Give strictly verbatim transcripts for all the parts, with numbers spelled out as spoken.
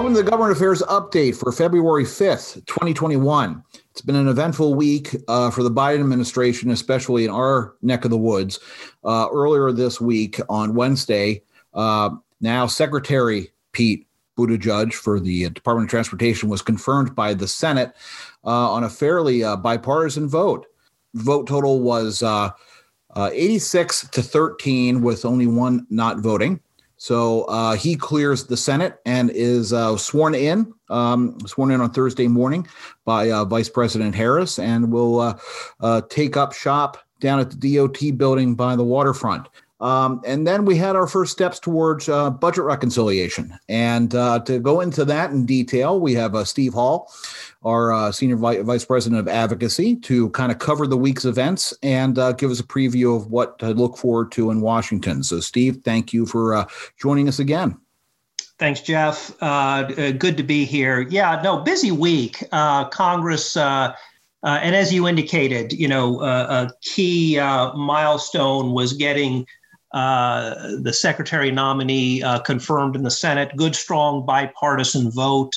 Welcome to the Government Affairs Update for February fifth, twenty twenty-one. It's been an eventful week uh, for the Biden administration, especially in our neck of the woods. Uh, earlier this week on Wednesday, uh, now Secretary Pete Buttigieg for the Department of Transportation was confirmed by the Senate uh, on a fairly uh, bipartisan vote. Vote total was uh, uh, eighty-six to thirteen, with only one not voting. So uh, he clears the Senate and is uh, sworn in, um, sworn in on Thursday morning by uh, Vice President Harris, and will uh, uh, take up shop down at the D O T building by the waterfront. Um, and then we had our first steps towards uh, budget reconciliation. And uh, to go into that in detail, we have uh, Steve Hall, our uh, Senior Vi- Vice President of Advocacy, to kind of cover the week's events and uh, give us a preview of what to look forward to in Washington. So, Steve, thank you for uh, joining us again. Thanks, Jeff. Uh, good to be here. Yeah, no, busy week. Uh, Congress, uh, uh, and as you indicated, you know, uh, a key uh, milestone was getting Uh, the secretary nominee uh, confirmed in the Senate. Good, strong bipartisan vote.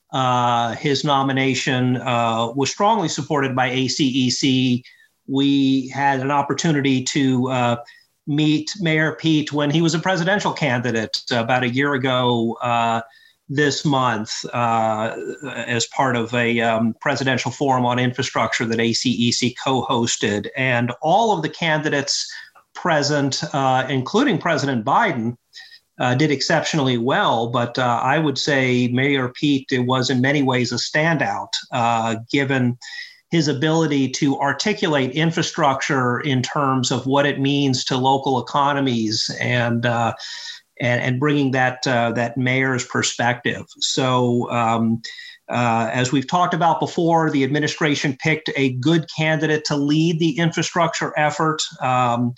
Uh, his nomination uh, was strongly supported by A C E C. We had an opportunity to uh, meet Mayor Pete when he was a presidential candidate about a year ago uh, this month uh, as part of a um, presidential forum on infrastructure that A C E C co-hosted. And all of the candidates present, uh, including President Biden, uh, did exceptionally well. But uh, I would say Mayor Pete was in many ways a standout, uh, given his ability to articulate infrastructure in terms of what it means to local economies and uh, and, and bringing that uh, that mayor's perspective. So um, uh, as we've talked about before, the administration picked a good candidate to lead the infrastructure effort. Um,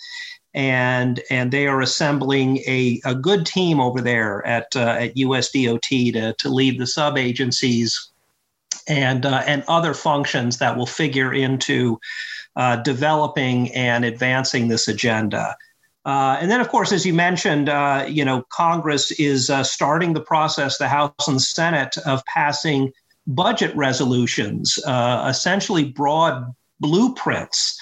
And and they are assembling a, a good team over there at uh, at U S D O T to to lead the sub-agencies and uh, and other functions that will figure into uh, developing and advancing this agenda. Uh, and then, of course, as you mentioned, uh, you know, Congress is uh, starting the process, the House and the Senate, of passing budget resolutions, uh, essentially broad blueprints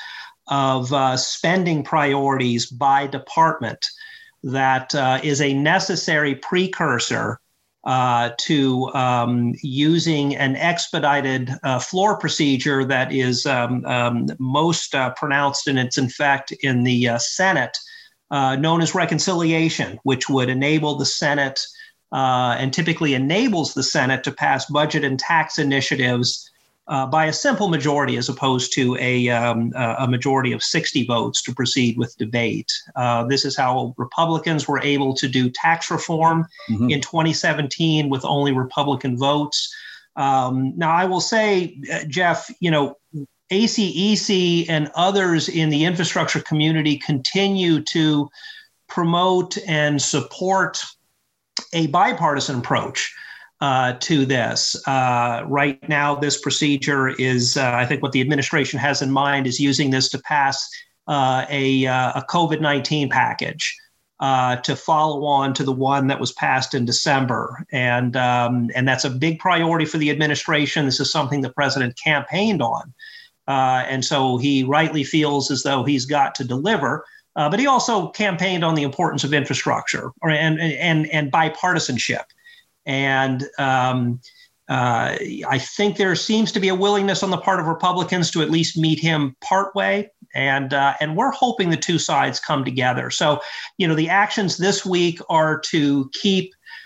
of uh, spending priorities by department that uh, is a necessary precursor uh, to um, using an expedited uh, floor procedure that is um, um, most uh, pronounced in its effect in the uh, Senate, uh, known as reconciliation, which would enable the Senate uh, and typically enables the Senate to pass budget and tax initiatives Uh, by a simple majority, as opposed to a, um, a majority of sixty votes to proceed with debate. Uh, this is how Republicans were able to do tax reform mm-hmm. in twenty seventeen with only Republican votes. Um, now, I will say, uh, Jeff, you know, A C E C and others in the infrastructure community continue to promote and support a bipartisan approach Uh, to this. Uh, right now, this procedure is, uh, I think what the administration has in mind is using this to pass uh, a, uh, a COVID nineteen package uh, to follow on to the one that was passed in December. And, um, and that's a big priority for the administration. This is something the president campaigned on. Uh, and so he rightly feels as though he's got to deliver. Uh, but he also campaigned on the importance of infrastructure or, and, and, and bipartisanship. And um, uh, I think there seems to be a willingness on the part of Republicans to at least meet him partway. And uh, and we're hoping the two sides come together. So, you know, the actions this week are to keep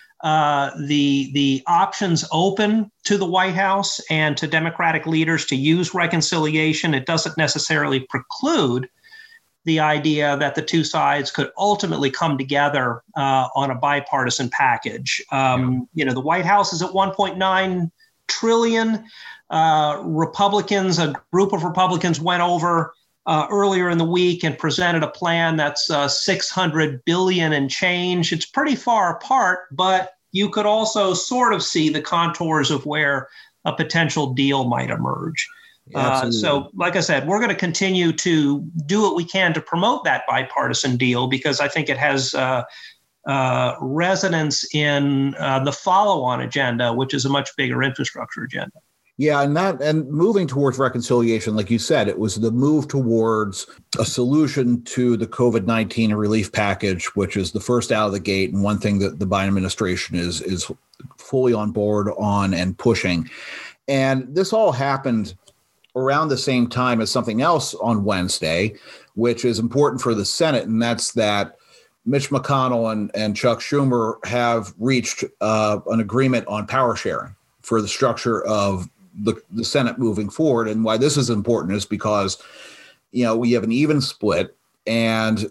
uh, the the options open to the White House and to Democratic leaders to use reconciliation. It doesn't necessarily preclude the idea that the two sides could ultimately come together uh, on a bipartisan package. Um, you know, the White House is at one point nine trillion. Uh, Republicans, a group of Republicans went over uh, earlier in the week and presented a plan that's uh, six hundred billion and change. It's pretty far apart, but you could also sort of see the contours of where a potential deal might emerge. Uh, so, like I said, we're going to continue to do what we can to promote that bipartisan deal because I think it has uh, uh, resonance in uh, the follow-on agenda, which is a much bigger infrastructure agenda. Yeah, and that and moving towards reconciliation, like you said, it was the move towards a solution to the COVID nineteen relief package, which is the first out of the gate, and one thing that the Biden administration is is fully on board on and pushing. And this all happened around the same time as something else on Wednesday, which is important for the Senate, and that's that Mitch McConnell and, and Chuck Schumer have reached uh, an agreement on power sharing for the structure of the, the Senate moving forward. And why this is important is because, you know, we have an even split, and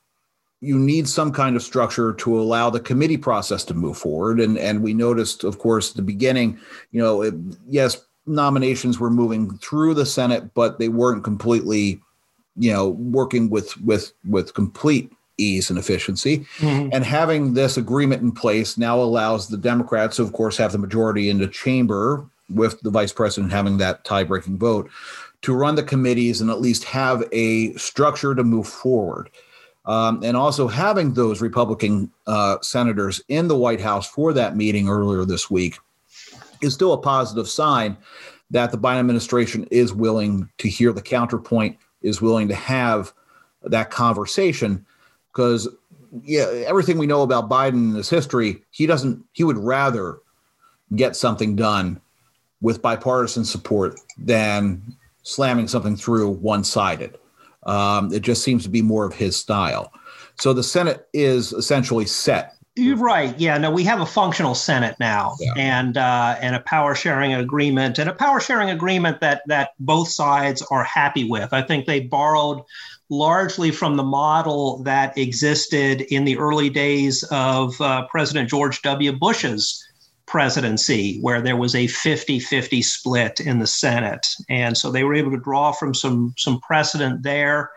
you need some kind of structure to allow the committee process to move forward. And, and we noticed, of course, at the beginning, you know, it, yes, nominations were moving through the Senate, but they weren't completely, you know, working with with with complete ease and efficiency. Mm-hmm. And having this agreement in place now allows the Democrats, who of course have the majority in the chamber, with the vice president having that tie-breaking vote, to run the committees and at least have a structure to move forward. Um, and also having those Republican uh, senators in the White House for that meeting earlier this week is still a positive sign that the Biden administration is willing to hear the counterpoint, is willing to have that conversation. Because yeah, everything we know about Biden in his history, he doesn't, he would rather get something done with bipartisan support than slamming something through one-sided. Um, it just seems to be more of his style. So the Senate is essentially set. You're right. Yeah, no, we have a functional Senate now, yeah. and uh, and a power sharing agreement, and a power sharing agreement that that both sides are happy with. I think they borrowed largely from the model that existed in the early days of uh, President George W. Bush's presidency, where there was a fifty-fifty split in the Senate. And so they were able to draw from some some precedent there.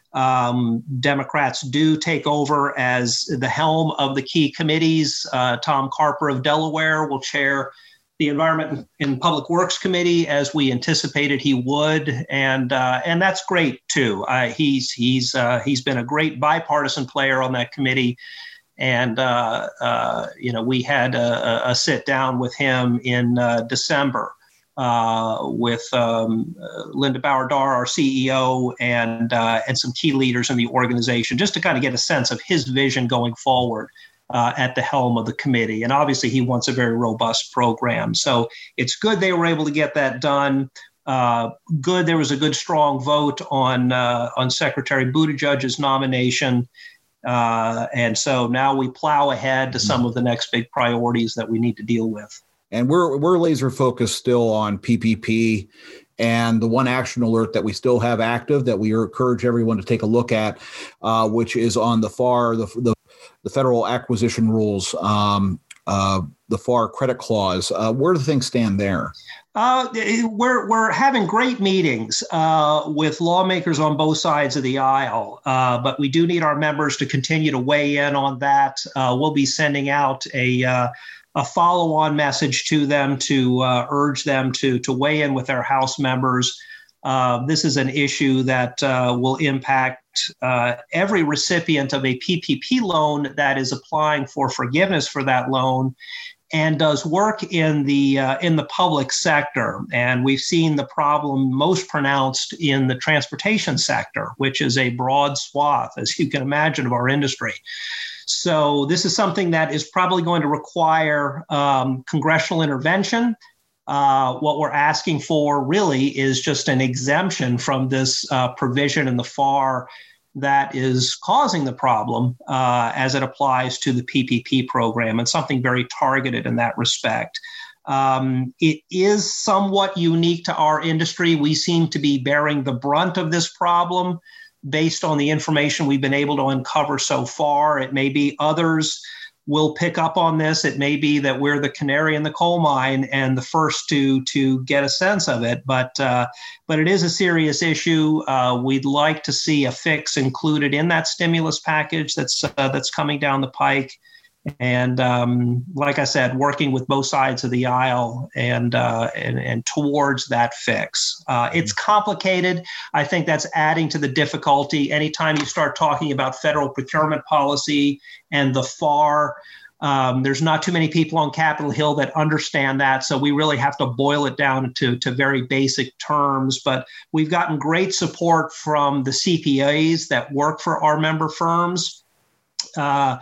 Um, Democrats do take over as the helm of the key committees. Uh, Tom Carper of Delaware will chair the Environment and Public Works Committee, as we anticipated he would, and uh, and that's great too. Uh, he's he's uh, he's been a great bipartisan player on that committee, and uh, uh, you know we had a, a sit down with him in uh, December. Uh, with um, uh, Linda Bauer-Dar, our C E O, and uh, and some key leaders in the organization, just to kind of get a sense of his vision going forward uh, at the helm of the committee. And obviously, he wants a very robust program. So it's good they were able to get that done. Uh, good, there was a good, strong vote on uh, on Secretary Buttigieg's nomination. Uh, and so now we plow ahead to some of the next big priorities that we need to deal with. And we're we're laser focused still on P P P, and the one action alert that we still have active that we encourage everyone to take a look at, uh, which is on the F A R, the the, the federal acquisition rules, um, uh, the F A R credit clause. Uh, where do things stand there? Uh, we're we're having great meetings uh, with lawmakers on both sides of the aisle, uh, but we do need our members to continue to weigh in on that. Uh, we'll be sending out a uh, a follow-on message to them to uh, urge them to to weigh in with their House members. Uh, this is an issue that uh, will impact uh, every recipient of a P P P loan that is applying for forgiveness for that loan and does work in the uh, in the public sector. And we've seen the problem most pronounced in the transportation sector, which is a broad swath, as you can imagine, of our industry. So this is something that is probably going to require um, congressional intervention. Uh, what we're asking for really is just an exemption from this uh, provision in the F A R that is causing the problem uh, as it applies to the P P P program, and something very targeted in that respect. Um, it is somewhat unique to our industry. We seem to be bearing the brunt of this problem based on the information we've been able to uncover so far. It may be others will pick up on this. It may be that we're the canary in the coal mine and the first to to get a sense of it. But uh, but it is a serious issue. Uh, we'd like to see a fix included in that stimulus package that's uh, that's coming down the pike. And um, like I said, working with both sides of the aisle and uh, and, and towards that fix. Uh, it's complicated. I think that's adding to the difficulty. Anytime you start talking about federal procurement policy and the F A R, um, there's not too many people on Capitol Hill that understand that. So we really have to boil it down to, to very basic terms. But we've gotten great support from the C P As that work for our member firms. Uh,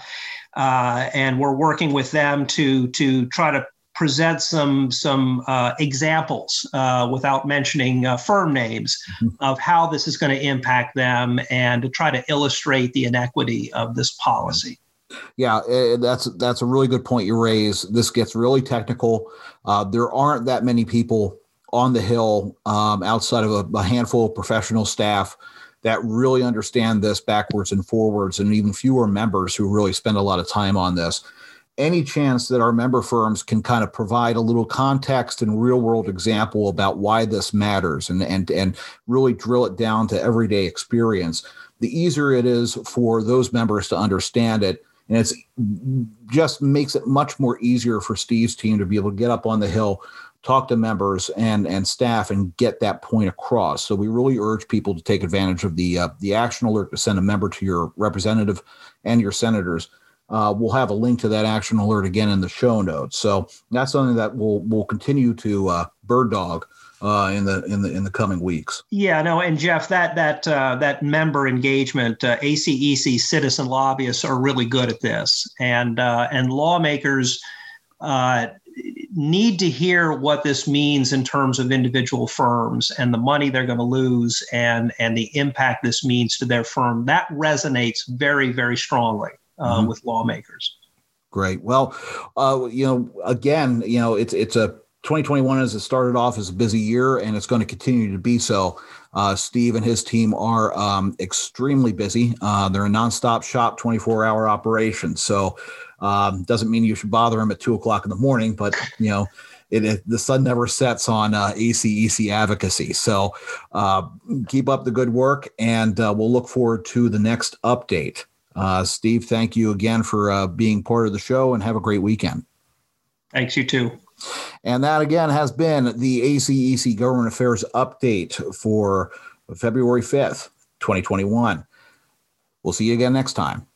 Uh, and we're working with them to to try to present some some uh, examples uh, without mentioning uh, firm names mm-hmm. of how this is going to impact them, and to try to illustrate the inequity of this policy. Yeah, that's that's a really good point you raise. This gets really technical. Uh, there aren't that many people on the Hill um, outside of a, a handful of professional staff that really understand this backwards and forwards, and even fewer members who really spend a lot of time on this. Any chance that our member firms can kind of provide a little context and real world example about why this matters, and, and, and really drill it down to everyday experience, the easier it is for those members to understand it. And it's just makes it much more easier for Steve's team to be able to get up on the Hill, talk to members and, and staff, and get that point across. So we really urge people to take advantage of the uh, the action alert to send a member to your representative and your senators. Uh, we'll have a link to that action alert again in the show notes. So that's something that we'll we'll continue to uh, bird dog uh, in the in the in the coming weeks. Yeah, no, and Jeff, that that uh, that member engagement, uh, A C E C citizen lobbyists are really good at this, and uh, and lawmakers Uh, need to hear what this means in terms of individual firms and the money they're going to lose, and and the impact this means to their firm. That resonates very, very strongly uh, mm-hmm. with lawmakers. Great. Well, uh, you know, again, you know, it's it's a twenty twenty-one as it started off as a busy year, and it's going to continue to be so. Uh, Steve and his team are um, extremely busy. Uh, they're a nonstop shop, twenty-four hour operation. So um, doesn't mean you should bother them at two o'clock in the morning, but you know, it, it the sun never sets on uh, A C E C advocacy. So uh, keep up the good work, and uh, we'll look forward to the next update. Uh, Steve, thank you again for uh, being part of the show, and have a great weekend. Thanks, you too. And that, again, has been the A C E C Government Affairs Update for February fifth, twenty twenty-one. We'll see you again next time.